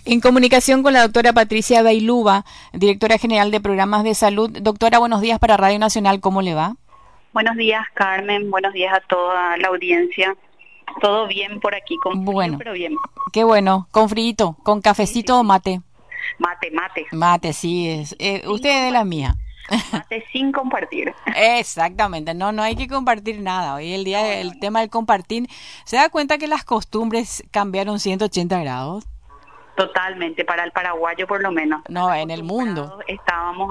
En comunicación con la doctora Patricia Bailuba, directora general de Programas de Salud. Doctora, buenos días para Radio Nacional, ¿cómo le va? Buenos días, Carmen, buenos días a toda la audiencia. Todo bien por aquí, con frío, pero bien. Qué bueno, con frito, con cafecito o mate. Mate. Mate, sí, es. Usted es de la mía. Mate sin compartir. Exactamente, no hay que compartir nada. Hoy el día, el tema del compartir, ¿se da cuenta que las costumbres cambiaron 180 grados? Totalmente, para el paraguayo por lo menos. No, en el mundo. Estábamos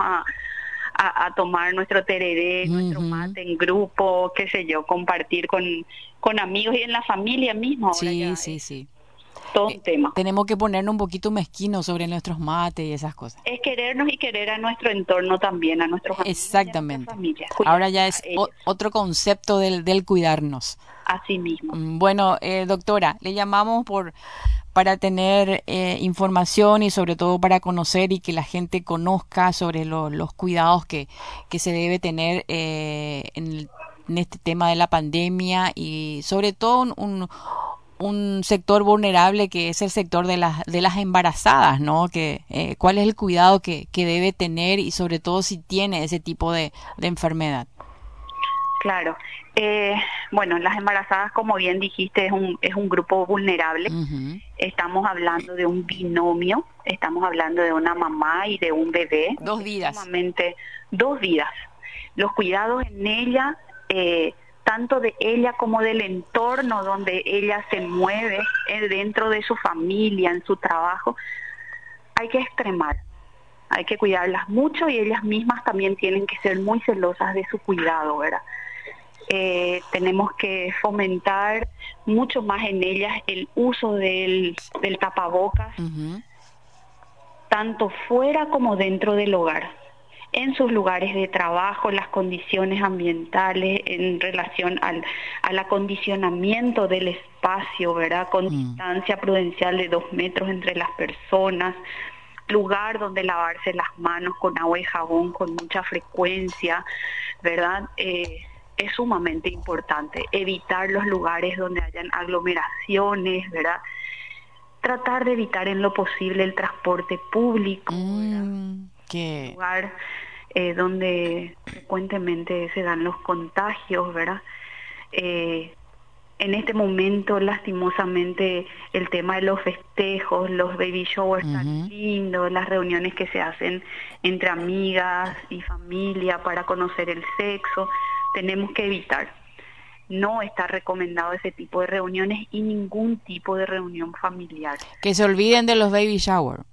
a tomar nuestro tereré, nuestro mate en grupo, qué sé yo, compartir con amigos y en la familia misma. Sí. Todo un tema. Tenemos que ponernos un poquito mezquinos sobre nuestros mates y esas cosas. Es querernos y querer a nuestro entorno también, a nuestros amigos. Exactamente. Y a nuestra familia. Ahora ya es otro concepto del cuidarnos. Así mismo. Bueno, doctora, le llamamos para tener información y sobre todo para conocer y que la gente conozca sobre los cuidados que se debe tener en este tema de la pandemia y sobre todo un sector vulnerable que es el sector de las embarazadas, ¿no? Que cuál es el cuidado que debe tener y sobre todo si tiene ese tipo de enfermedad. Claro. Bueno, las embarazadas, como bien dijiste, es un grupo vulnerable. Uh-huh. Estamos hablando de un binomio, estamos hablando de una mamá y de un bebé. 2 vidas. Sumamente 2 vidas. Los cuidados en ella, tanto de ella como del entorno donde ella se mueve, dentro de su familia, en su trabajo, hay que extremar. Hay que cuidarlas mucho y ellas mismas también tienen que ser muy celosas de su cuidado, ¿verdad? Tenemos que fomentar mucho más en ellas el uso del tapabocas, uh-huh, tanto fuera como dentro del hogar, en sus lugares de trabajo, las condiciones ambientales en relación al acondicionamiento del espacio, ¿verdad? Con distancia prudencial de 2 metros entre las personas, lugar donde lavarse las manos con agua y jabón con mucha frecuencia, ¿verdad? Es sumamente importante evitar los lugares donde hayan aglomeraciones, ¿verdad? Tratar de evitar en lo posible el transporte público, ¿Qué? lugar donde frecuentemente se dan los contagios, ¿verdad? En este momento, lastimosamente, el tema de los festejos, los baby showers uh-huh, tan lindos, las reuniones que se hacen entre amigas y familia para conocer el sexo, tenemos que evitar. No está recomendado ese tipo de reuniones y ningún tipo de reunión familiar. Que se olviden de los baby shower.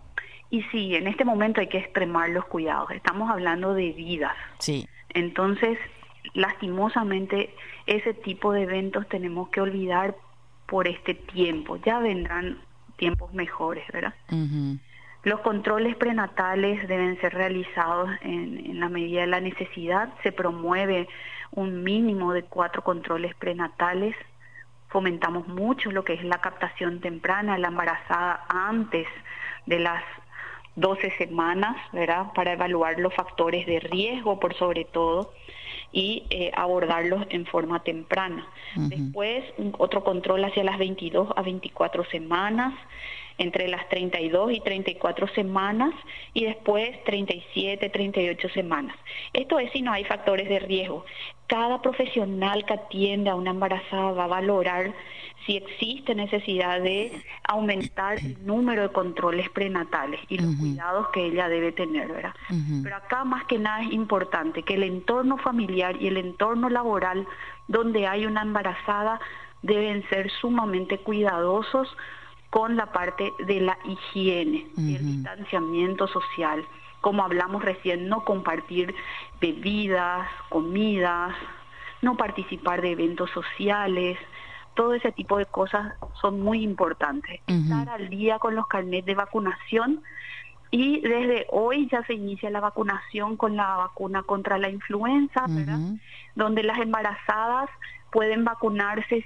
Y sí, en este momento hay que extremar los cuidados. Estamos hablando de vidas. Sí. Entonces, lastimosamente, ese tipo de eventos tenemos que olvidar por este tiempo. Ya vendrán tiempos mejores, ¿verdad? Uh-huh. Los controles prenatales deben ser realizados en la medida de la necesidad. Se promueve un mínimo de 4 controles prenatales. Fomentamos mucho lo que es la captación temprana, la embarazada antes de las 12 semanas, ¿verdad? Para evaluar los factores de riesgo por sobre todo y abordarlos en forma temprana. Uh-huh. Después, otro control hacia las 22 a 24 semanas, entre las 32 y 34 semanas y después 37, 38 semanas. Esto es si no hay factores de riesgo. Cada profesional que atiende a una embarazada va a valorar si existe necesidad de aumentar el número de controles prenatales y los uh-huh, cuidados que ella debe tener, ¿verdad? Uh-huh. Pero acá más que nada es importante que el entorno familiar y el entorno laboral donde hay una embarazada deben ser sumamente cuidadosos con la parte de la higiene, uh-huh, el distanciamiento social. Como hablamos recién, no compartir bebidas, comidas, no participar de eventos sociales. Todo ese tipo de cosas son muy importantes. Uh-huh. Estar al día con los carnets de vacunación y desde hoy ya se inicia la vacunación con la vacuna contra la influenza, ¿verdad? Uh-huh. Donde las embarazadas pueden vacunarse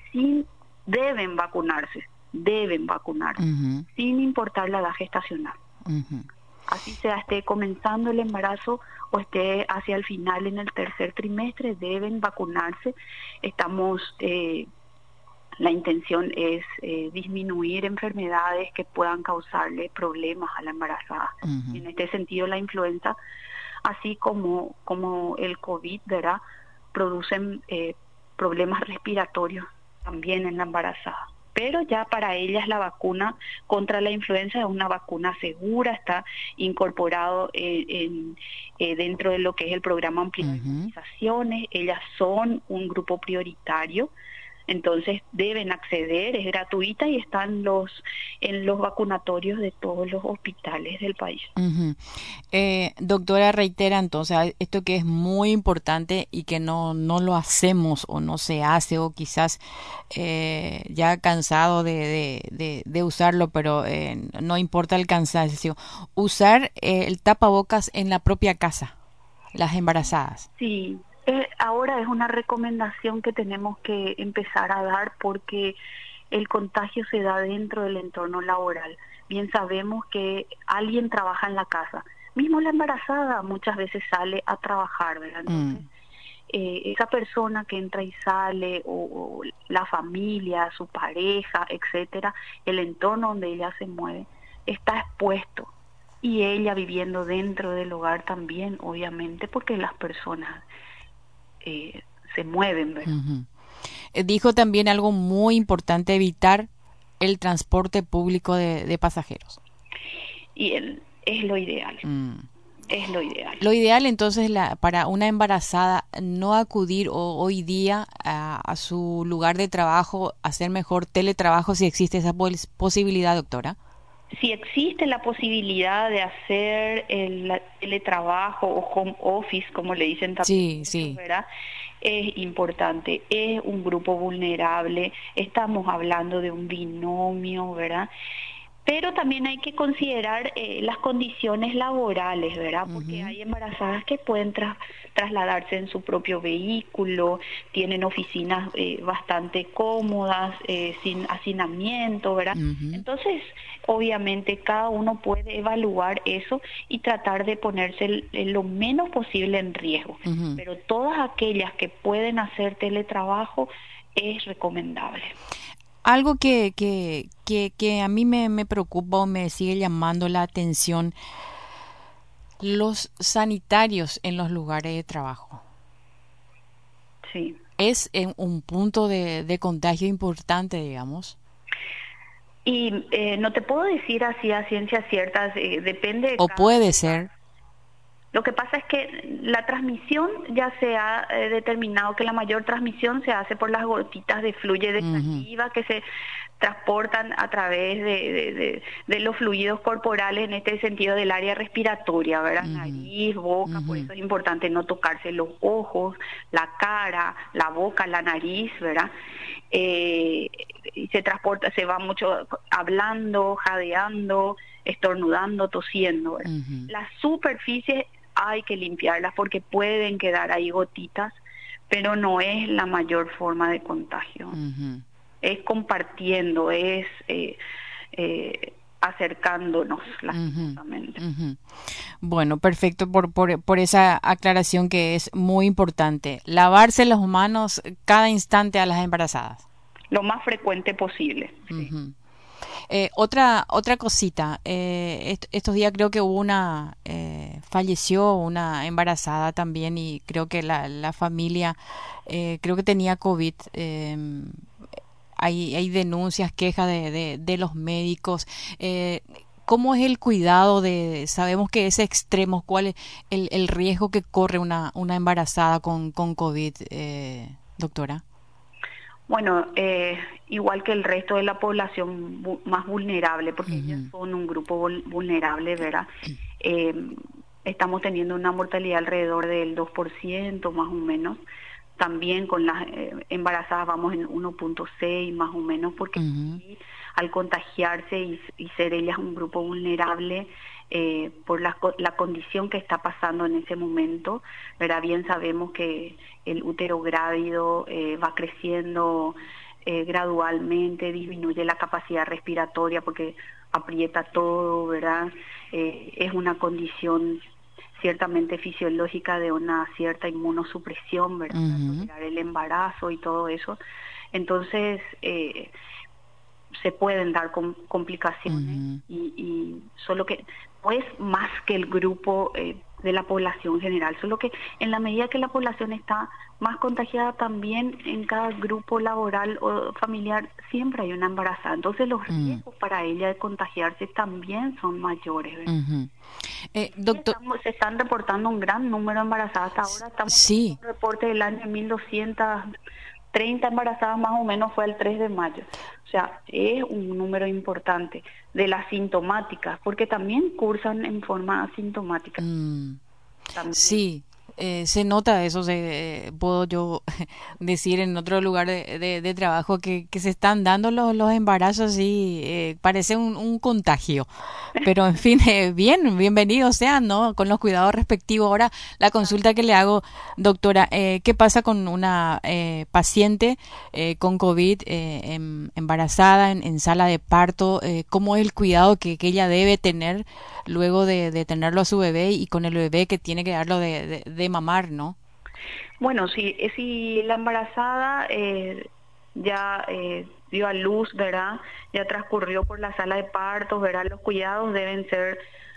deben vacunarse, uh-huh, sin importar la edad gestacional. Uh-huh. Así sea esté comenzando el embarazo o esté hacia el final en el tercer trimestre, deben vacunarse. Estamos La intención es disminuir enfermedades que puedan causarle problemas a la embarazada. Y en este sentido, la influenza, así como el COVID, ¿verdad?, producen problemas respiratorios también en la embarazada. Pero ya para ellas la vacuna contra la influenza es una vacuna segura, está incorporado dentro de lo que es el programa ampliado de inmunizaciones. Ellas son un grupo prioritario, entonces deben acceder, es gratuita y está en los vacunatorios de todos los hospitales del país. Doctora, reitera entonces esto que es muy importante y que no lo hacemos o no se hace, o quizás ya cansado de usarlo, pero no importa el cansancio, usar el tapabocas en la propia casa, las embarazadas. Sí. Ahora es una recomendación que tenemos que empezar a dar porque el contagio se da dentro del entorno laboral. Bien sabemos que alguien trabaja en la casa. Mismo la embarazada muchas veces sale a trabajar, ¿verdad? Entonces, esa persona que entra y sale, o la familia, su pareja, etcétera, el entorno donde ella se mueve, está expuesto. Y ella viviendo dentro del hogar también, obviamente, porque las personas se mueven, ¿verdad? Dijo también algo muy importante: evitar el transporte público de pasajeros. Y es lo ideal. Es lo ideal. Lo ideal entonces para una embarazada no acudir hoy día a su lugar de trabajo, hacer mejor teletrabajo, si existe esa posibilidad, doctora. Si existe la posibilidad de hacer el teletrabajo o home office, como le dicen también, sí, ¿verdad?, es importante. Es un grupo vulnerable, estamos hablando de un binomio, ¿verdad? Pero también hay que considerar las condiciones laborales, ¿verdad? Porque hay embarazadas que pueden trasladarse en su propio vehículo, tienen oficinas bastante cómodas, sin hacinamiento, ¿verdad? Entonces, obviamente, cada uno puede evaluar eso y tratar de ponerse lo menos posible en riesgo. Pero todas aquellas que pueden hacer teletrabajo es recomendable. Algo que a mí me preocupa o me sigue llamando la atención: los sanitarios en los lugares de trabajo. Sí. Es un punto de contagio importante, digamos. Y no te puedo decir así a ciencia cierta, depende de O cada puede lugar. ser. Lo que pasa es que la transmisión ya se ha determinado que la mayor transmisión se hace por las gotitas de fluye de saliva que se transportan a través de los fluidos corporales, en este sentido del área respiratoria, ¿verdad? Nariz, boca, por eso es importante no tocarse los ojos, la cara, la boca, la nariz, ¿verdad? Y se transporta, se va mucho hablando, jadeando, estornudando, tosiendo, ¿verdad? Las superficies hay que limpiarlas porque pueden quedar ahí gotitas, pero no es la mayor forma de contagio. Es compartiendo, es acercándonos lastimosamente. Bueno, perfecto por esa aclaración, que es muy importante. Lavarse las manos cada instante a las embarazadas. Lo más frecuente posible. Sí. Otra cosita, estos días creo que hubo falleció una embarazada también, y creo que la familia creo que tenía COVID. Hay denuncias, quejas de los médicos. ¿Cómo es el cuidado sabemos que es extremo? ¿Cuál es el riesgo que corre una embarazada con COVID, doctora? Bueno, igual que el resto de la población más vulnerable, porque ellas son un grupo vulnerable, ¿verdad? Estamos teniendo una mortalidad alrededor del 2% más o menos. También con las embarazadas vamos en 1.6 más o menos, porque al contagiarse y ser ellas un grupo vulnerable, por la condición que está pasando en ese momento, ¿verdad? Bien sabemos que el útero grávido va creciendo gradualmente, disminuye la capacidad respiratoria porque aprieta todo, ¿verdad? Es una condición ciertamente fisiológica de una cierta inmunosupresión, ¿verdad? Para tolerar el embarazo y todo eso. Entonces, se pueden dar complicaciones y solo que no es más que el grupo de la población general, solo que en la medida que la población está más contagiada, también en cada grupo laboral o familiar siempre hay una embarazada, entonces los riesgos para ella de contagiarse también son mayores, ¿verdad? Doctor, Se están reportando un gran número de embarazadas. Hasta ahora estamos sí. en un reporte del año 1230 embarazadas más o menos, fue el 3 de mayo. O sea, es un número importante de las sintomáticas, porque también cursan en forma asintomática. También. Sí, se nota eso, puedo yo decir en otro lugar de trabajo que se están dando los embarazos y parece un contagio. Pero en fin, bienvenidos sean, ¿no? Con los cuidados respectivos. Ahora, la consulta que le hago, doctora, ¿qué pasa con una paciente con COVID embarazada en sala de parto? ¿Cómo es el cuidado que ella debe tener luego de tenerlo a su bebé y con el bebé que tiene que darlo de mamar, ¿no? Bueno, si la embarazada ya dio a luz, ¿verdad? Ya transcurrió por la sala de partos, ¿verdad? Los cuidados deben ser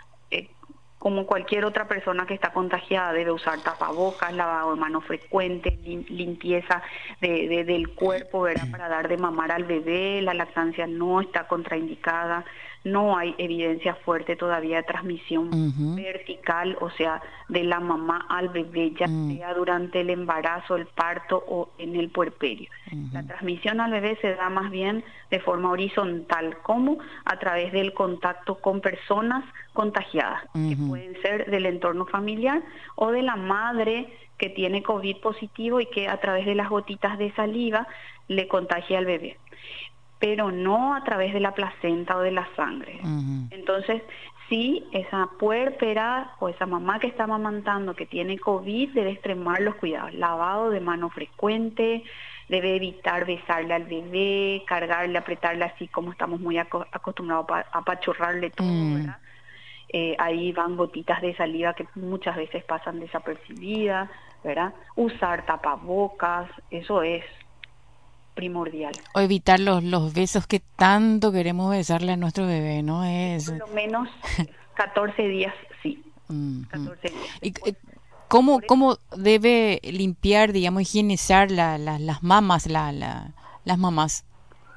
como cualquier otra persona que está contagiada, debe usar tapabocas, lavado de manos frecuente, limpieza del cuerpo, ¿verdad? Para dar de mamar al bebé, la lactancia no está contraindicada, no hay evidencia fuerte todavía de transmisión vertical, o sea, de la mamá al bebé, ya sea durante el embarazo, el parto o en el puerperio. La transmisión al bebé se da más bien de forma horizontal, como a través del contacto con personas contagiadas, que pueden ser del entorno familiar o de la madre que tiene COVID positivo y que a través de las gotitas de saliva le contagia al bebé, pero no a través de la placenta o de la sangre. Entonces, sí, esa puérpera o esa mamá que está amamantando que tiene COVID debe extremar los cuidados, lavado de mano frecuente, debe evitar besarle al bebé, cargarle, apretarle así como estamos muy acostumbrados a apachurrarle todo, ¿verdad? Ahí van gotitas de saliva que muchas veces pasan desapercibidas, ¿verdad? Usar tapabocas, eso es primordial. O evitar los besos que tanto queremos besarle a nuestro bebé, ¿no? Por lo menos 14 días, sí. 14 días. ¿Y cómo debe limpiar, digamos, higienizar las mamas, las mamás?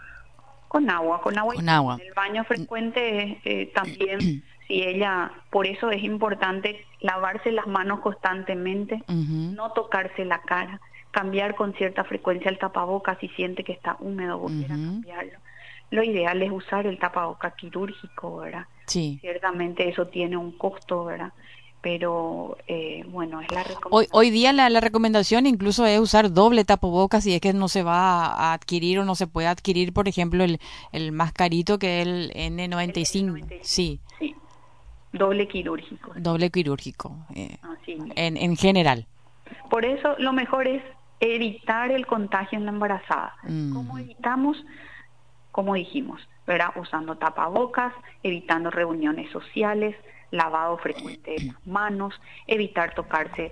Con agua. Con agua. El baño frecuente también, si ella, por eso es importante lavarse las manos constantemente, no tocarse la cara, cambiar con cierta frecuencia el tapabocas si siente que está húmedo, volver a cambiarlo. Lo ideal es usar el tapabocas quirúrgico, ¿verdad? Sí. Ciertamente eso tiene un costo, ¿verdad? Pero bueno, es la recomendación. Hoy día la recomendación incluso es usar doble tapabocas si es que no se va a adquirir o no se puede adquirir, por ejemplo, el más carito que es el N95. El N95. Sí. Sí. Doble quirúrgico. Doble quirúrgico. Así en general. Por eso lo mejor es evitar el contagio en la embarazada. ¿Cómo evitamos? Como dijimos, ¿verdad? Usando tapabocas, evitando reuniones sociales, lavado frecuente de las manos, evitar tocarse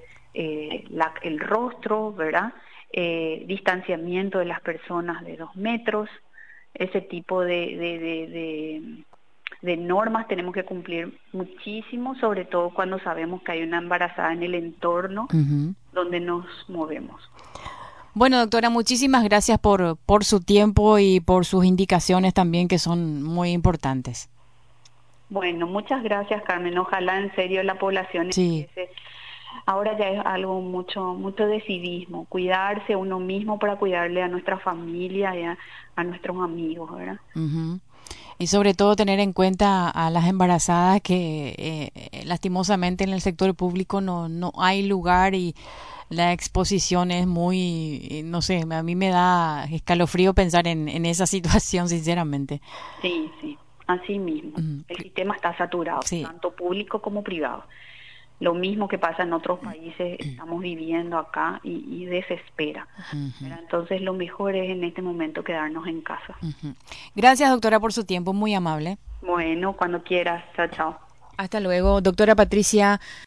el rostro, ¿verdad? Distanciamiento de las personas de 2 metros, ese tipo de normas tenemos que cumplir muchísimo, sobre todo cuando sabemos que hay una embarazada en el entorno donde nos movemos. Bueno, doctora, muchísimas gracias por su tiempo y por sus indicaciones también, que son muy importantes. Bueno, muchas gracias, Carmen. Ojalá en serio la población empiece. Ahora ya es algo mucho de civismo, cuidarse uno mismo para cuidarle a nuestra familia y a nuestros amigos, ¿verdad? Y sobre todo tener en cuenta a las embarazadas que lastimosamente en el sector público no hay lugar y la exposición es muy, no sé, a mí me da escalofrío pensar en esa situación, sinceramente. Sí, así mismo. El sistema está saturado, tanto público como privado. Lo mismo que pasa en otros países, estamos viviendo acá y desespera. Entonces lo mejor es en este momento quedarnos en casa. Gracias, doctora, por su tiempo, muy amable. Bueno, cuando quieras. Chao, chao. Hasta luego, doctora Patricia.